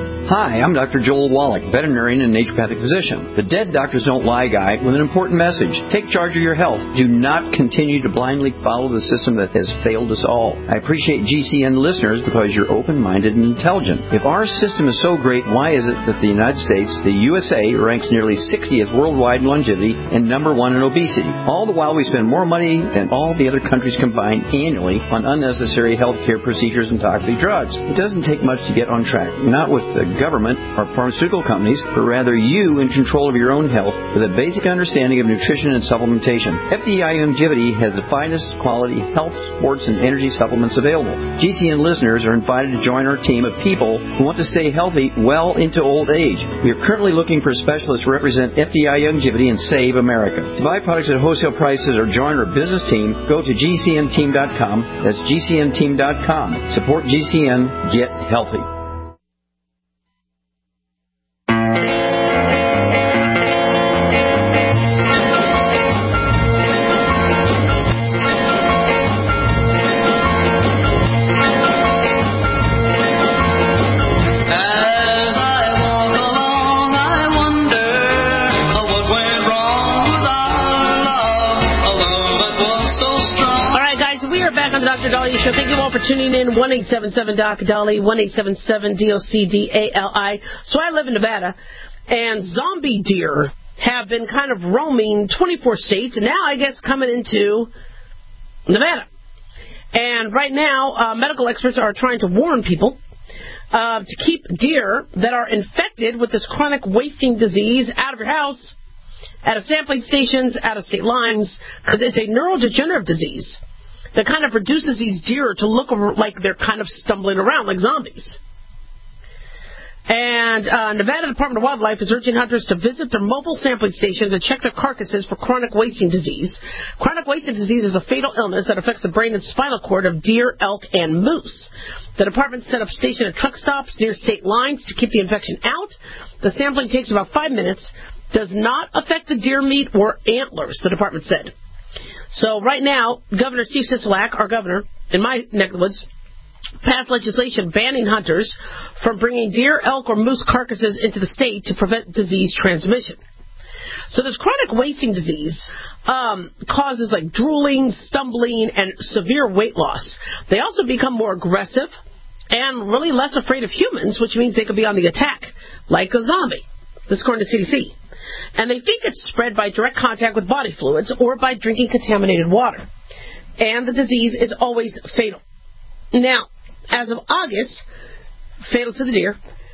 Hi, I'm Doctor Joel Wallach, veterinarian and naturopathic physician. The Dead Doctors Don't Lie guy with an important message. Take charge of your health. Do not continue to blindly follow the system that has failed us all. I appreciate G C N listeners because you're open-minded and intelligent. If our system is so great, why is it that the United States, the U S A, ranks nearly sixtieth worldwide in longevity and number one in obesity? All the while we spend more money than all the other countries combined annually on unnecessary health care procedures and toxic drugs. It doesn't take much to get on track. Not with the government or pharmaceutical companies, but rather you in control of your own health with a basic understanding of nutrition and supplementation. F D I Longevity has the finest quality health, sports, and energy supplements available. G C N listeners are invited to join our team of people who want to stay healthy well into old age. We are currently looking for specialists to represent F D I Longevity and Save America. To buy products at wholesale prices or join our business team, go to G C N team dot com. That's G C N team dot com. Support G C N. Get healthy. on the Doctor Dali Show. Thank you all for tuning in. one eight seven seven D O C D A L I, one eight seven seven D O C D A L I. So I live in Nevada, and zombie deer have been kind of roaming twenty-four states, and now I guess coming into Nevada. And right now, uh, medical experts are trying to warn people uh, to keep deer that are infected with this chronic wasting disease out of your house, out of sampling stations, out of state lines, because it's a neurodegenerative disease that kind of reduces these deer to look like they're kind of stumbling around like zombies. And uh, Nevada Department of Wildlife is urging hunters to visit their mobile sampling stations and check their carcasses for chronic wasting disease. Chronic wasting disease is a fatal illness that affects the brain and spinal cord of deer, elk, and moose. The department set up station at truck stops near state lines to keep the infection out. The sampling takes about five minutes, does not affect the deer meat or antlers, the department said. So right now, Governor Steve Sisolak, our governor in my neck of the woods, passed legislation banning hunters from bringing deer, elk, or moose carcasses into the state to prevent disease transmission. So this chronic wasting disease um, causes like drooling, stumbling, and severe weight loss. They also become more aggressive and really less afraid of humans, which means they could be on the attack, like a zombie. This is according to C D C. And they think it's spread by direct contact with body fluids or by drinking contaminated water. And the disease is always fatal. Now, as of August, fatal to the deer,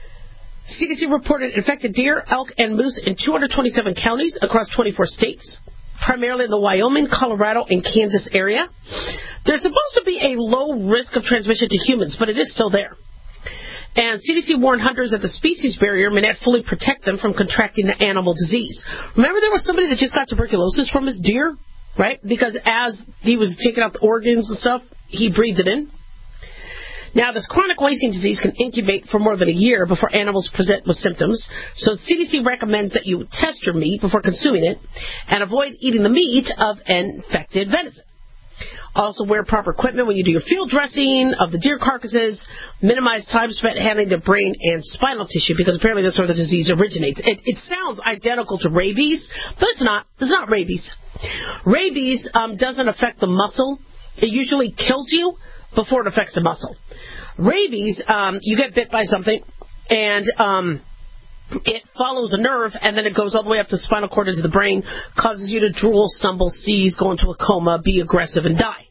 C D C reported infected deer, elk, and moose in two hundred twenty-seven counties across twenty-four states, primarily in the Wyoming, Colorado, and Kansas area. There's supposed to be a low risk of transmission to humans, but it is still there. And C D C warned hunters that the species barrier may not fully protect them from contracting the animal disease. Remember there was somebody that just got tuberculosis from his deer, right? Because as he was taking out the organs and stuff, he breathed it in. Now, this chronic wasting disease can incubate for more than a year before animals present with symptoms. So C D C recommends that you test your meat before consuming it and avoid eating the meat of infected venison. Also, wear proper equipment when you do your field dressing of the deer carcasses. Minimize time spent handling the brain and spinal tissue, because apparently that's where the disease originates. It, it sounds identical to rabies, but it's not. It's not rabies. Rabies um, doesn't affect the muscle. It usually kills you before it affects the muscle. Rabies, um, you get bit by something, and um, it follows a nerve, and then it goes all the way up to the spinal cord into the brain, causes you to drool, stumble, seize, go into a coma, be aggressive, and die.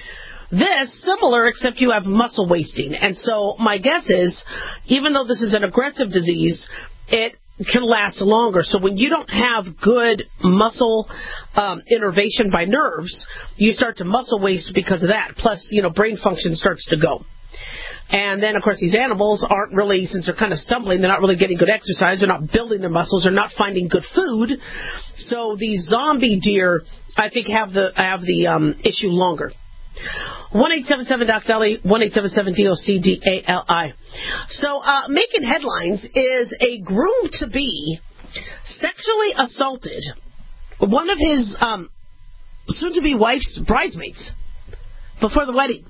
This, similar, except you have muscle wasting. And so my guess is, even though this is an aggressive disease, it can last longer. So when you don't have good muscle um, innervation by nerves, you start to muscle waste because of that. Plus, you know, brain function starts to go. And then, of course, these animals aren't really, since they're kind of stumbling, they're not really getting good exercise, they're not building their muscles, they're not finding good food. So these zombie deer, I think, have the have the um, issue longer. one eight seven seven D O C D A L I, one eight seven seven D O C D A L I. So, uh, making headlines is a groom-to-be sexually assaulted one of his um, soon-to-be wife's bridesmaids before the wedding.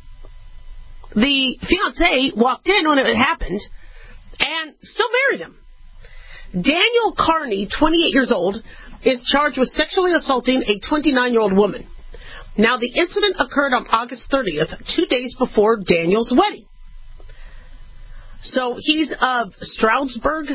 The fiancé walked in when it happened and still married him. Daniel Carney, twenty-eight years old, is charged with sexually assaulting a twenty-nine-year-old woman. Now, the incident occurred on August thirtieth, two days before Daniel's wedding. So he's of Stroudsburg,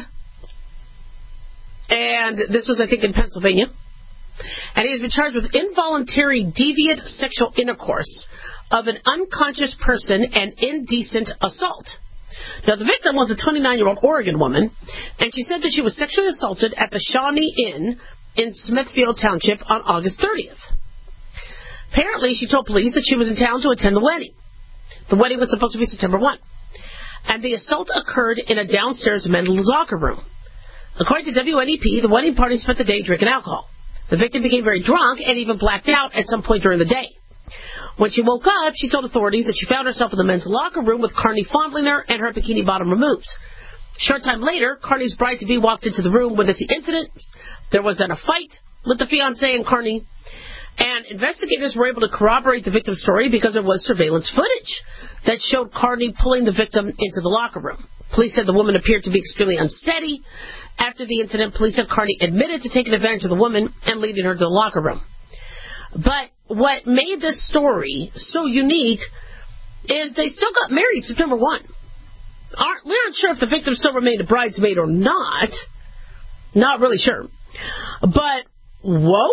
and this was, I think, in Pennsylvania. And he has been charged with involuntary deviant sexual intercourse of an unconscious person and indecent assault. Now, the victim was a twenty-nine-year-old Oregon woman, and she said that she was sexually assaulted at the Shawnee Inn in Smithfield Township on August thirtieth. Apparently, she told police that she was in town to attend the wedding. The wedding was supposed to be September first. And the assault occurred in a downstairs men's locker room. According to W N E P, the wedding party spent the day drinking alcohol. The victim became very drunk and even blacked out at some point during the day. When she woke up, she told authorities that she found herself in the men's locker room with Carney fondling her and her bikini bottom removed. A short time later, Carney's bride-to-be walked into the room, witnessed the incident. There was then a fight with the fiancé and Carney. And investigators were able to corroborate the victim's story because there was surveillance footage that showed Carney pulling the victim into the locker room. Police said the woman appeared to be extremely unsteady. After the incident, police said Carney admitted to taking advantage of the woman and leading her to the locker room. But what made this story so unique is they still got married September first. Aren't, we aren't sure if the victim still remained a bridesmaid or not. Not really sure. But, whoa.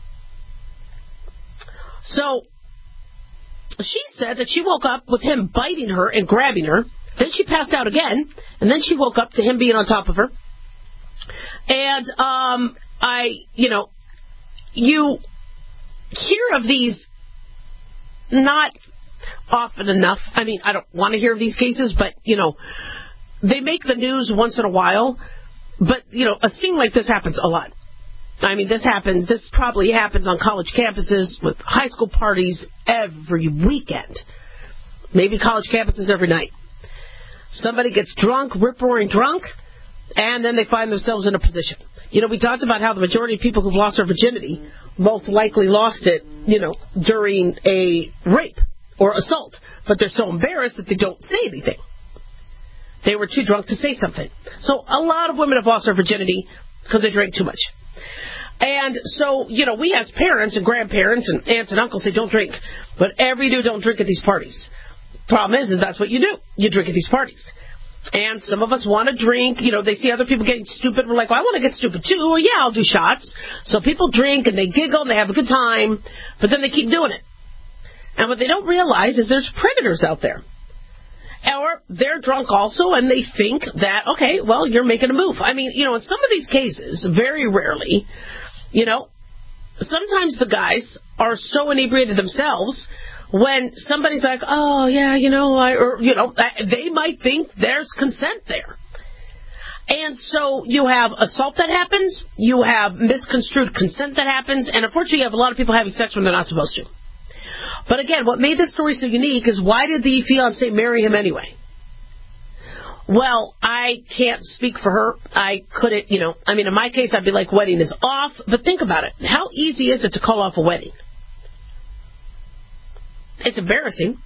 So, she said that she woke up with him biting her and grabbing her. Then she passed out again. And then she woke up to him being on top of her. And, um, I, you know, you hear of these not often enough. I mean, I don't want to hear of these cases, but, you know, they make the news once in a while. But, you know, a scene like this happens a lot. I mean, this happens, this probably happens on college campuses with high school parties every weekend. Maybe college campuses every night. Somebody gets drunk, rip-roaring drunk, and then they find themselves in a position. You know, we talked about how the majority of people who've lost their virginity most likely lost it, you know, during a rape or assault. But they're so embarrassed that they don't say anything. They were too drunk to say something. So a lot of women have lost their virginity because they drank too much. And so, you know, we as parents and grandparents and aunts and uncles say don't drink. But every do don't drink at these parties. Problem is, is that's what you do. You drink at these parties. And some of us want to drink. You know, they see other people getting stupid. We're like, well, I want to get stupid too. Well, yeah, I'll do shots. So people drink and they giggle and they have a good time. But then they keep doing it. And what they don't realize is there's predators out there. Or they're drunk also and they think that, okay, well, you're making a move. I mean, you know, in some of these cases, very rarely, you know, sometimes the guys are so inebriated themselves when somebody's like, oh, yeah, you know, I, or, you know, they might think there's consent there. And so you have assault that happens, you have misconstrued consent that happens, and unfortunately you have a lot of people having sex when they're not supposed to. But again, what made this story so unique is why did the fiancé marry him anyway? Well, I can't speak for her. I couldn't, you know, I mean, in my case, I'd be like, wedding is off. But think about it. How easy is it to call off a wedding? It's embarrassing.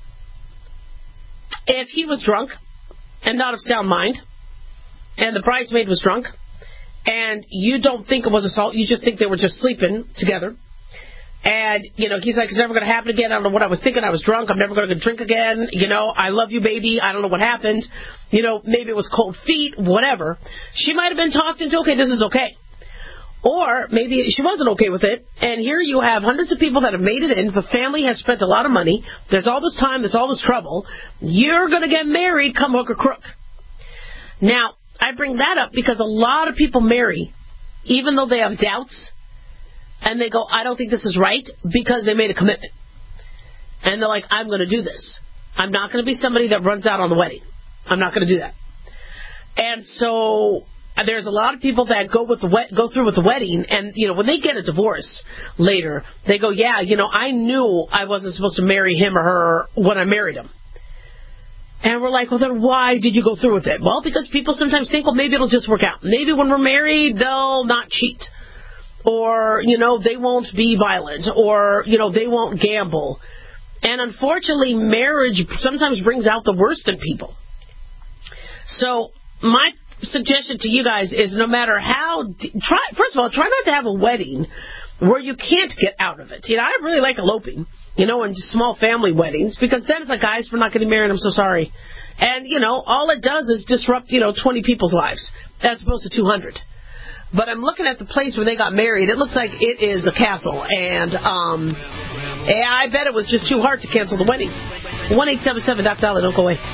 If he was drunk and not of sound mind, and the bridesmaid was drunk, and you don't think it was assault, you just think they were just sleeping together, and, you know, he's like, it's never going to happen again. I don't know what I was thinking. I was drunk. I'm never going to drink again. You know, I love you, baby. I don't know what happened. You know, maybe it was cold feet, whatever. She might have been talked into, okay, this is okay. Or maybe she wasn't okay with it. And here you have hundreds of people that have made it in. The family has spent a lot of money. There's all this time. There's all this trouble. You're going to get married, come hook or crook. Now, I bring that up because a lot of people marry, even though they have doubts. And they go, I don't think this is right, because they made a commitment. And they're like, I'm going to do this. I'm not going to be somebody that runs out on the wedding. I'm not going to do that. And so there's a lot of people that go with the wed- go through with the wedding, and, you know, when they get a divorce later, they go, yeah, you know, I knew I wasn't supposed to marry him or her when I married him. And we're like, well, then why did you go through with it? Well, because people sometimes think, well, maybe it'll just work out. Maybe when we're married, they'll not cheat. Or, you know, they won't be violent. Or, you know, they won't gamble. And unfortunately, marriage sometimes brings out the worst in people. So my suggestion to you guys is no matter how... try First of all, try not to have a wedding where you can't get out of it. You know, I really like eloping, you know, and small family weddings. Because then it's like, guys, we're not getting married. I'm so sorry. And, you know, all it does is disrupt, you know, twenty people's lives as opposed to two hundred. But I'm looking at the place where they got married. It looks like it is a castle. And um, yeah, I bet it was just too hard to cancel the wedding. one eight seven seven Doc Dolly, don't go away.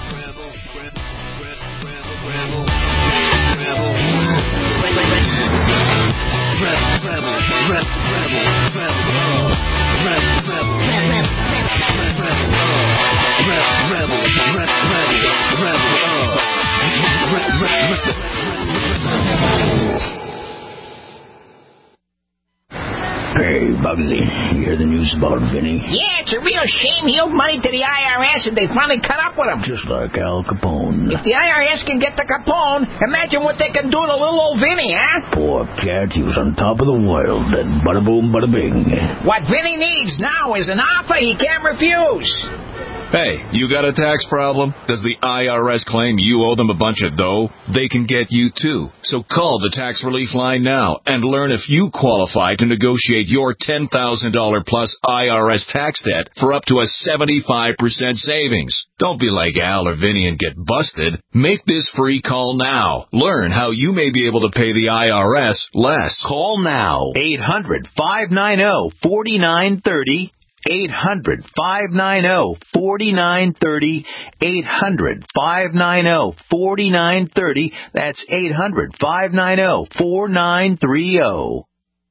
Hey, Bugsy, you hear the news about Vinny? Yeah, it's a real shame he owed money to the I R S and they finally cut up with him. Just like Al Capone. If the I R S can get the Capone, imagine what they can do to little old Vinny, huh? Poor cat, he was on top of the world, and bada boom, bada bing. What Vinny needs now is an offer he can't refuse. Hey, you got a tax problem? Does the I R S claim you owe them a bunch of dough? They can get you too. So call the Tax Relief Line now and learn if you qualify to negotiate your ten thousand dollars plus I R S tax debt for up to a seventy-five percent savings. Don't be like Al or Vinny and get busted. Make this free call now. Learn how you may be able to pay the I R S less. Call now. eight hundred, five nine zero, four nine three zero. eight hundred, five nine zero, four nine three zero. eight hundred, five nine zero, four nine three zero. That's eight hundred, five nine zero, four nine three zero.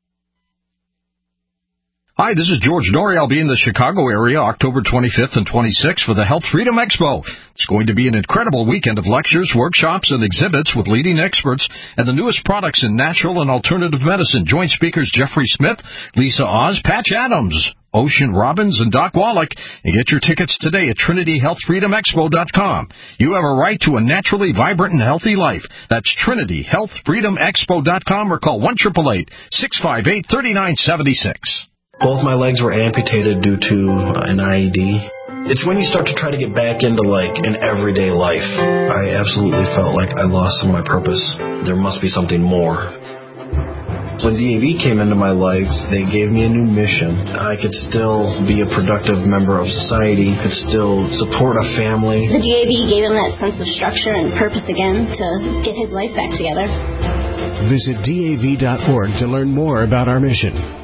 Hi, this is George Norrie. I'll be in the Chicago area October twenty-fifth and twenty-sixth for the Health Freedom Expo. It's going to be an incredible weekend of lectures, workshops, and exhibits with leading experts and the newest products in natural and alternative medicine. Joint speakers Jeffrey Smith, Lisa Oz, Patch Adams, Ocean Robbins, and Doc Wallach. And get your tickets today at Trinity Health Freedom Expo dot com. You have a right to a naturally vibrant and healthy life. That's Trinity Health Freedom Expo dot com or call one eight eight eight, six five eight, three nine seven six. Both my legs were amputated due to an I E D. It's when you start to try to get back into, like, an everyday life. I absolutely felt like I lost some of my purpose. There must be something more. When D A V came into my life, they gave me a new mission. I could still be a productive member of society, could still support a family. The D A V gave him that sense of structure and purpose again to get his life back together. Visit D A V dot org to learn more about our mission.